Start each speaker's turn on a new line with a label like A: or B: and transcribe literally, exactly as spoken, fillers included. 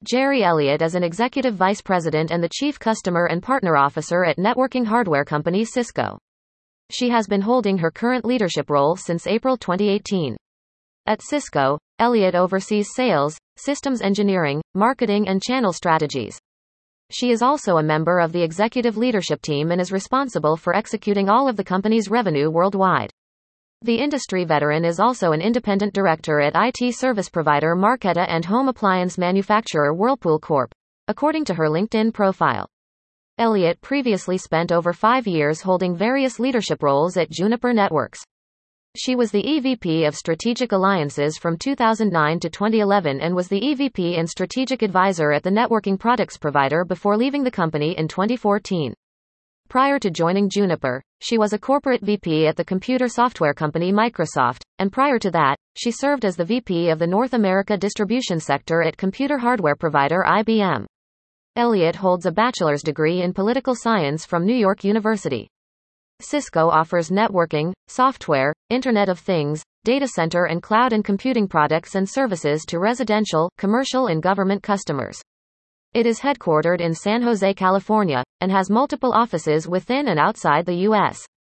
A: Jerry Elliott is an executive vice president and the chief customer and partner officer at networking hardware company Cisco. She has been holding her current leadership role since April twenty eighteen. At Cisco, Elliott oversees sales, systems engineering, marketing and channel strategies. She is also a member of the executive leadership team and is responsible for executing all of the company's revenue worldwide. The industry veteran is also an independent director at I T service provider Marqeta and home appliance manufacturer Whirlpool Corp, according to her LinkedIn profile. Elliott previously spent over five years holding various leadership roles at Juniper Networks. She was the E V P of Strategic Alliances from two thousand nine to twenty eleven and was the E V P and Strategic Advisor at the networking products provider before leaving the company in twenty fourteen. Prior to joining Juniper, she was a corporate V P at the computer software company Microsoft, and prior to that, she served as the V P of the North America distribution sector at computer hardware provider I B M. Elliott holds a bachelor's degree in political science from New York University. Cisco offers networking, software, Internet of Things, data center and cloud and computing products and services to residential, commercial and government customers. It is headquartered in San Jose, California, and has multiple offices within and outside the U S